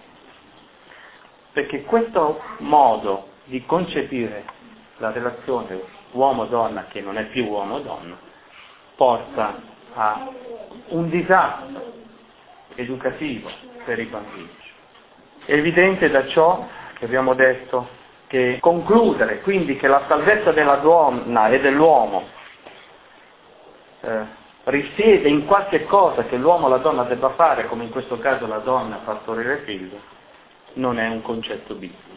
Perché questo modo di concepire la relazione uomo-donna, che non è più uomo-donna, porta a un disastro educativo per i bambini. È evidente da ciò che abbiamo detto che concludere quindi che la salvezza della donna e dell'uomo eh, risiede in qualche cosa che l'uomo o la donna debba fare, come in questo caso la donna partorire figlio, non è un concetto biblico.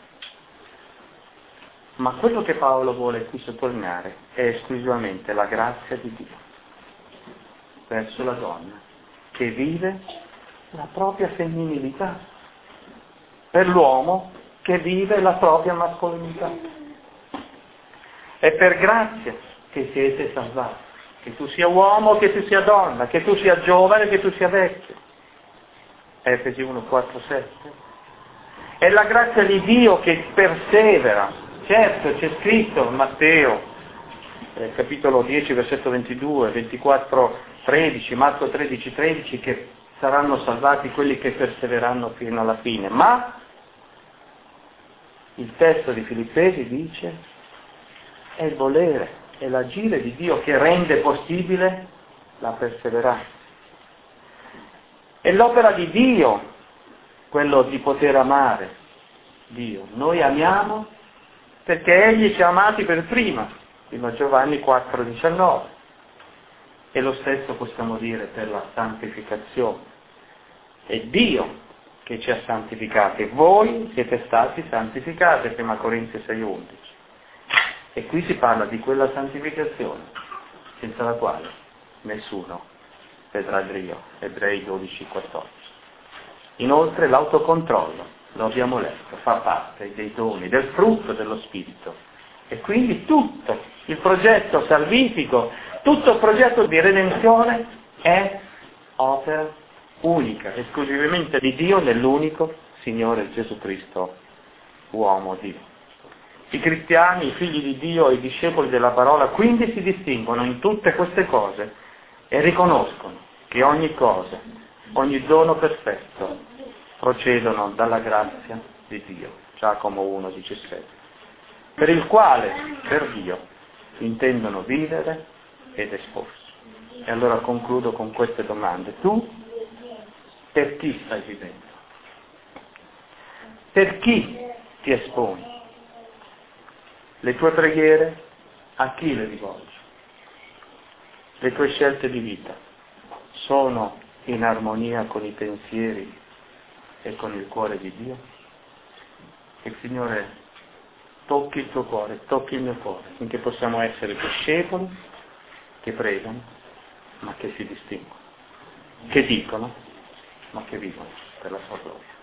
Ma quello che Paolo vuole qui sottolineare è esclusivamente la grazia di Dio verso la donna, che vive la propria femminilità, per l'uomo che vive la propria mascolinità. È per grazia che siete salvati, che tu sia uomo, che tu sia donna, che tu sia giovane, che tu sia vecchio. Efesi uno, quattro, sette. È la grazia di Dio che persevera. Certo, c'è scritto in Matteo, eh, capitolo dieci, versetto ventidue, ventiquattro, tredici, Marco tredici, tredici, che saranno salvati quelli che perseveranno fino alla fine. Ma il testo di Filippesi dice, è il volere, è l'agire di Dio che rende possibile la perseveranza. È l'opera di Dio, quello di poter amare Dio. Noi amiamo perché Egli ci ha amati per prima, primo Giovanni quattro, diciannove. E lo stesso possiamo dire per la santificazione. È Dio che ci ha santificati, voi siete stati santificati, primo Corinzi sei, undici. E qui si parla di quella santificazione, senza la quale nessuno vedrà Dio, Ebrei dodici, quattordici. Inoltre l'autocontrollo, lo abbiamo letto, fa parte dei doni, del frutto dello Spirito. E quindi tutto il progetto salvifico, tutto il progetto di redenzione è opera unica, esclusivamente di Dio nell'unico Signore Gesù Cristo, uomo Dio. I cristiani, i figli di Dio, i discepoli della parola, quindi si distinguono in tutte queste cose e riconoscono che ogni cosa, ogni dono perfetto procedono dalla grazia di Dio. Giacomo uno, diciassette. Per il quale, per Dio, intendono vivere ed esporsi. E allora concludo con queste domande. Tu, per chi stai vivendo? Per chi ti esponi? Le tue preghiere, a chi le rivolgi? Le tue scelte di vita sono in armonia con i pensieri e con il cuore di Dio? Che il Signore tocchi il tuo cuore, tocchi il mio cuore, finché possiamo essere discepoli che pregano, ma che si distinguono, che dicono, ma che vivono per la sua gloria.